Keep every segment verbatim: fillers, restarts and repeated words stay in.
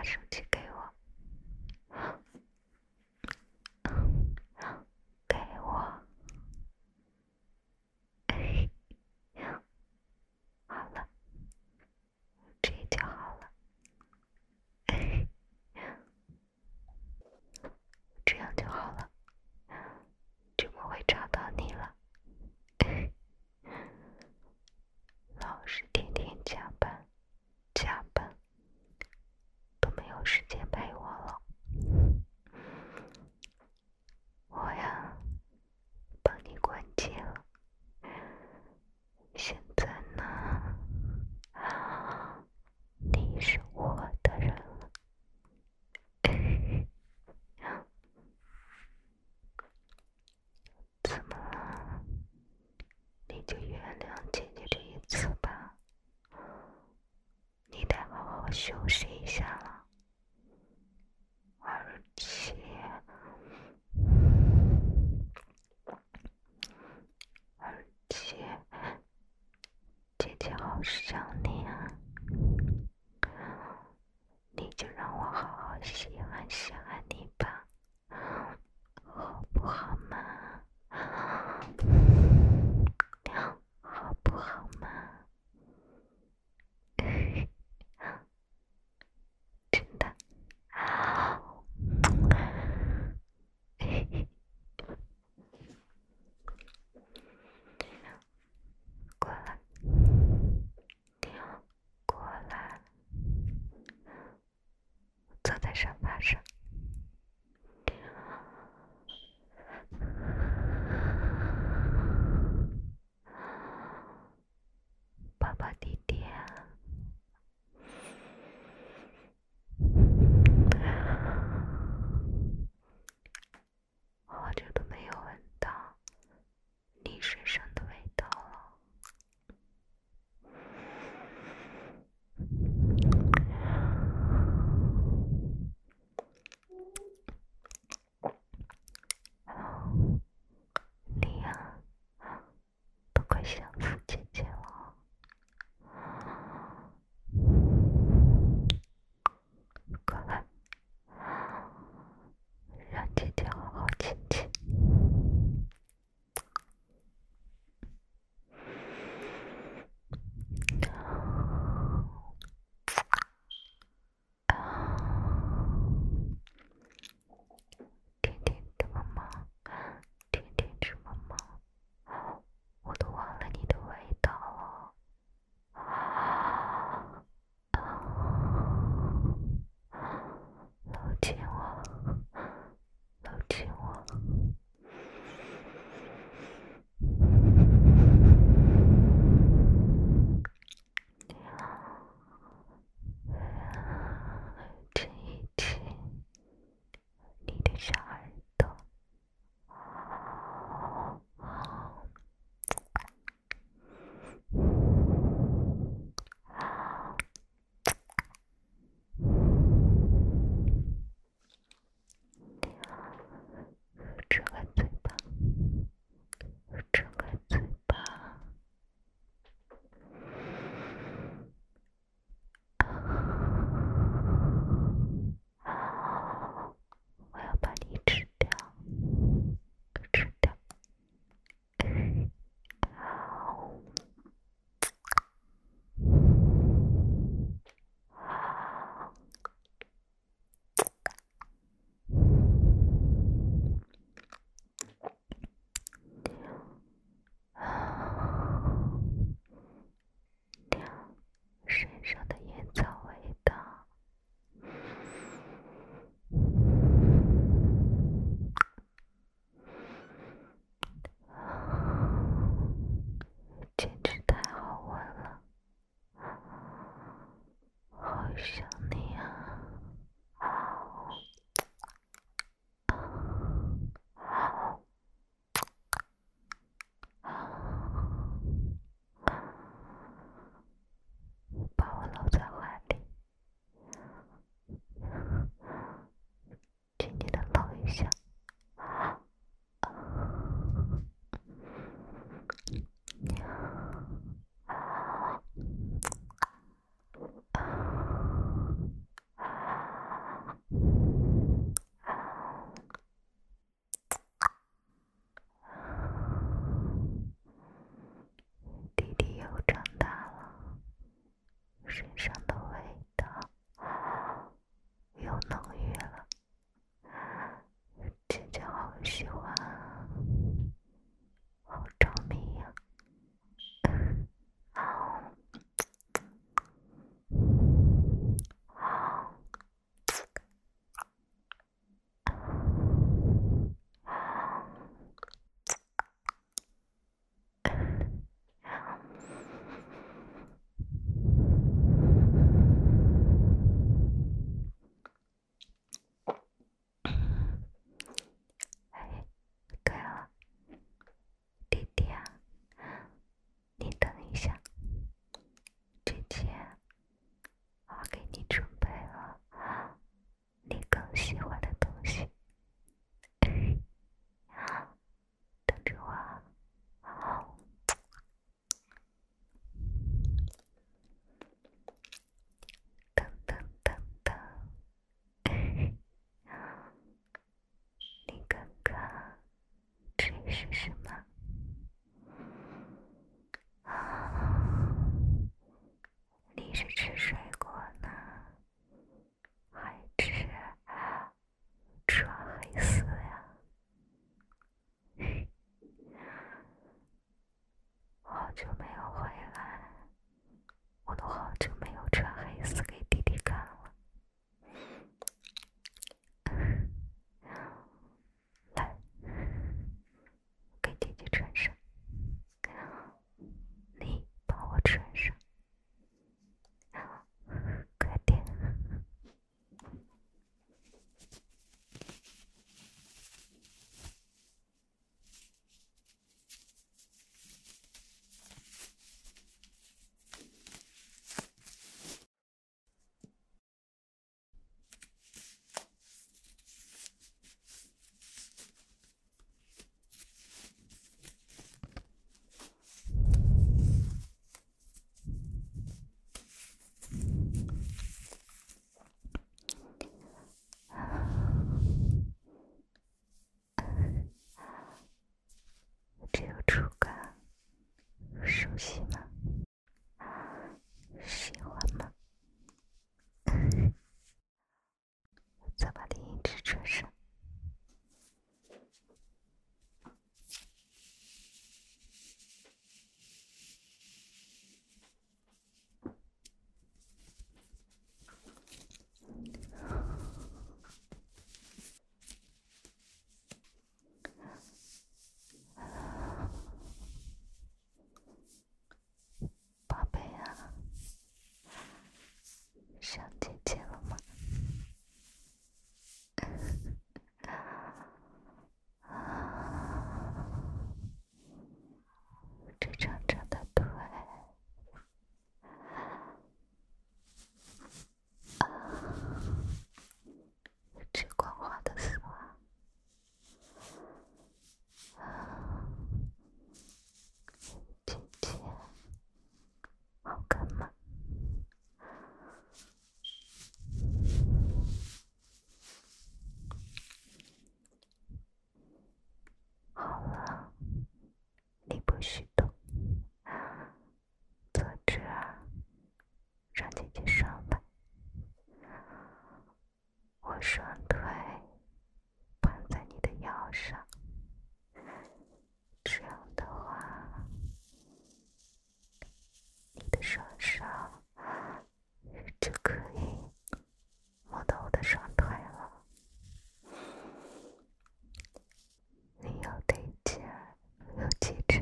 手机给我，给我。好了，这就好了。这样就好了，就不会找到你了。老是天天加班加班，都没有时间陪我了。我呀，帮你关机了。现在呢，你是我的人了。怎么了？你就原谅姐姐这一次吧。你得好好休息一下了，而且，而且，姐姐好想你啊！你就让我好好稀罕稀罕你吧，好不好嘛？好不好嘛？真的。过来，过来，坐在沙发上。宝宝弟弟啊，好久都没有闻到你身上的味道了。你呀，都快想死姐姐了。过来，让姐姐好好亲亲。甜甜的妈妈，甜甜吃妈妈，我都忘了你的味道了。搂紧我，搂紧我。亲一亲你的小耳朵。张开嘴巴，张开嘴巴。我要把你吃掉，吃掉。身上的烟草味道。简直太好闻了，好想你啊！把我搂在怀里，轻轻地搂一下。 身上的味道又浓郁了，姐姐好喜欢啊，好着迷呀、啊！哎，对了，弟弟啊，你等一下，姐姐我给你准备了你更喜欢的东西，等着我啊！噔噔噔噔，你刚刚这是什么？你是吃水果呢，还是穿黑丝呀？好久没有回来，我都好久没有穿黑丝给弟弟看了。来，给弟弟穿上，你帮我穿上，快点。这个触感熟悉吗？喜欢吗？再把另一只穿上。宝贝啊，想姐姐了吗？这长长的腿，这光滑的丝袜，姐姐好看吗？好了，你不许动，坐这儿，让姐姐上来。我双腿绑在你的腰上，这样的话，你的双手就可以摸到我的双腿了。你有得劲儿，有气质。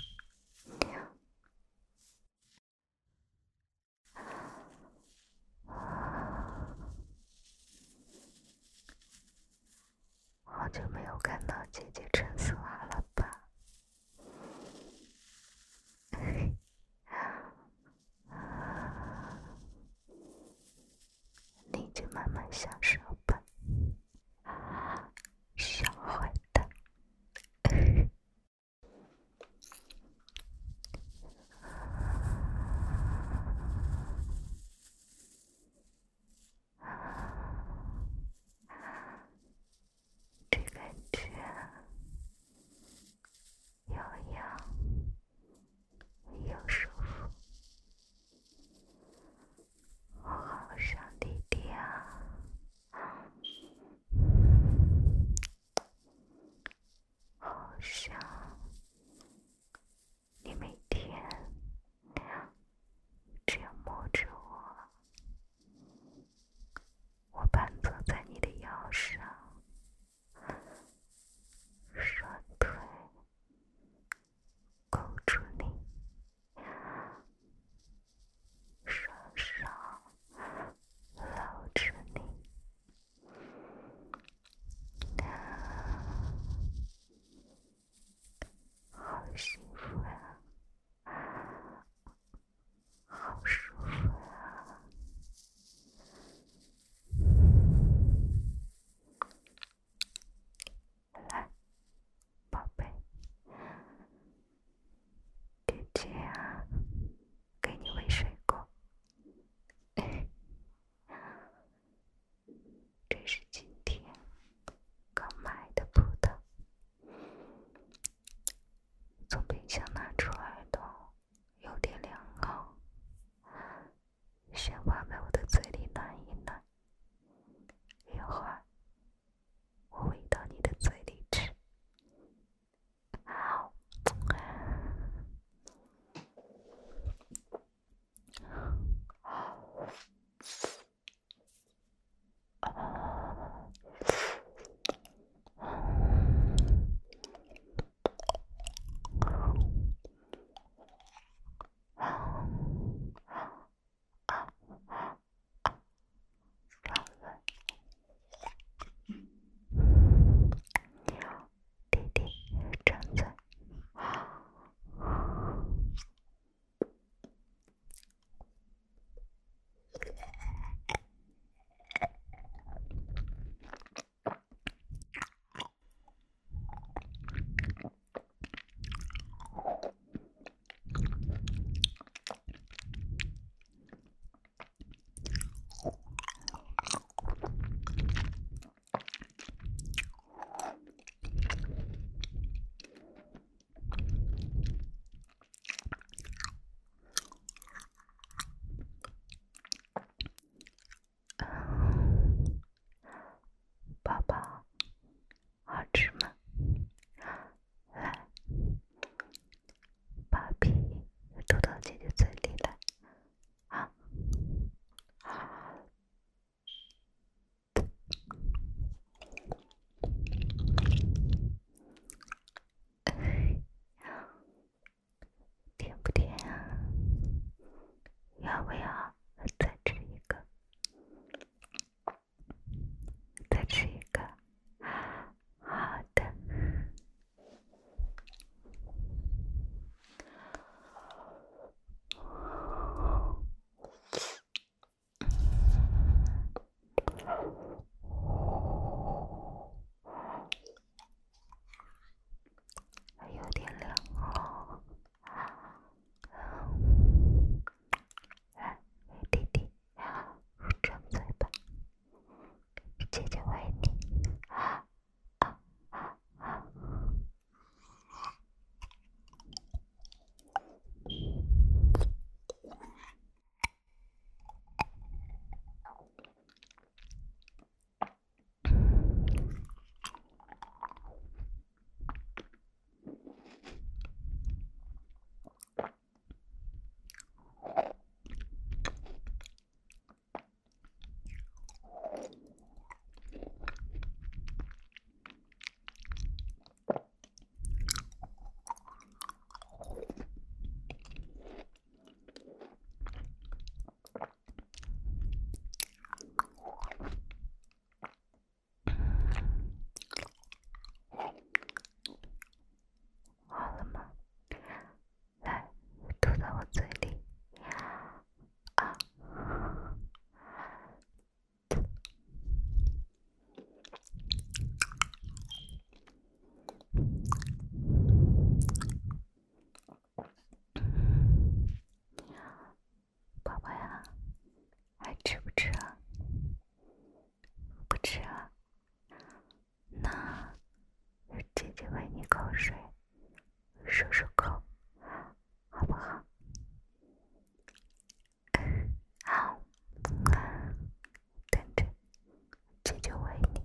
好久没有看到姐姐穿丝袜了吧？你就慢慢享受吧，小坏蛋。这感觉又痒又舒服， 先放在我的嘴里暖一暖，一会儿我喂到你的嘴里吃。好，弟弟张嘴。宝宝，好吃吗？来，把皮吐到姐姐嘴里来。好，甜不甜啊？要不要再吃一个？再吃一个。好的。还有点凉哦。来，弟弟，张嘴巴，姐姐喂你。啊啊啊啊！好了吗？来，吐到我嘴里。啊！宝宝呀，还吃不吃啊？不吃啊？那姐姐喂你口水，漱漱口，好不好？好，等着，姐姐喂你。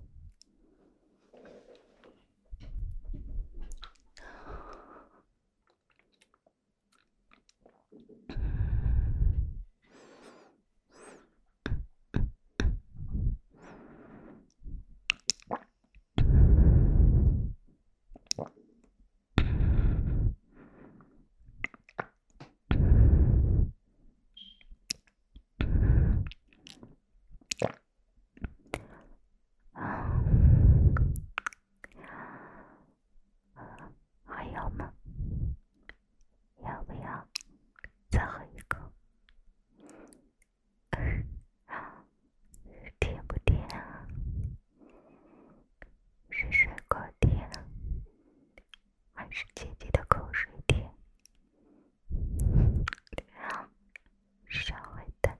还要吗？要不要再喝一口？甜不甜啊？是水果甜，还是姐姐的口水甜？稍微等。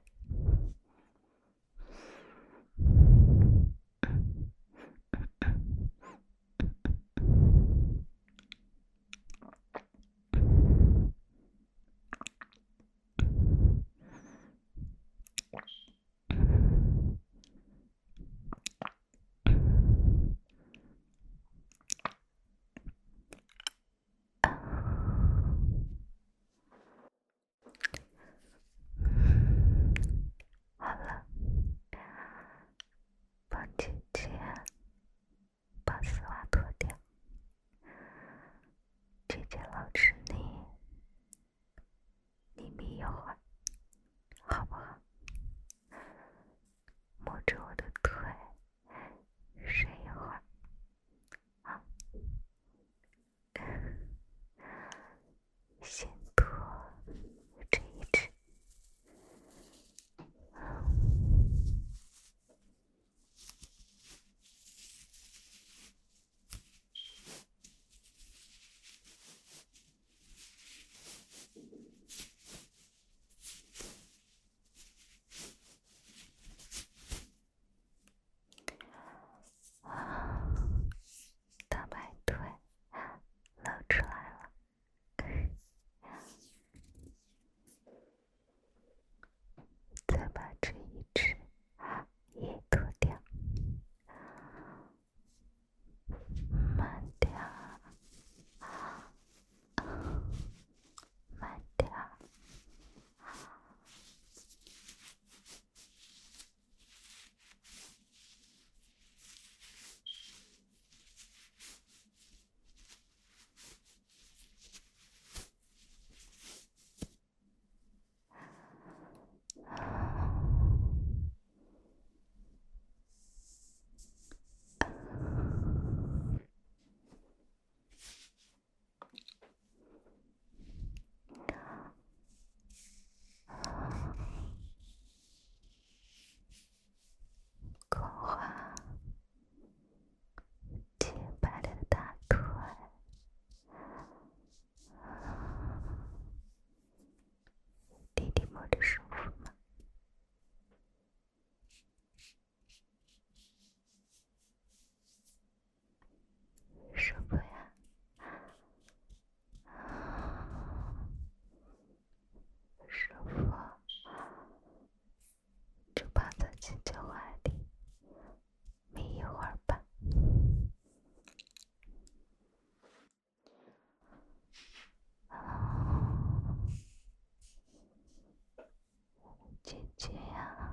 姐呀，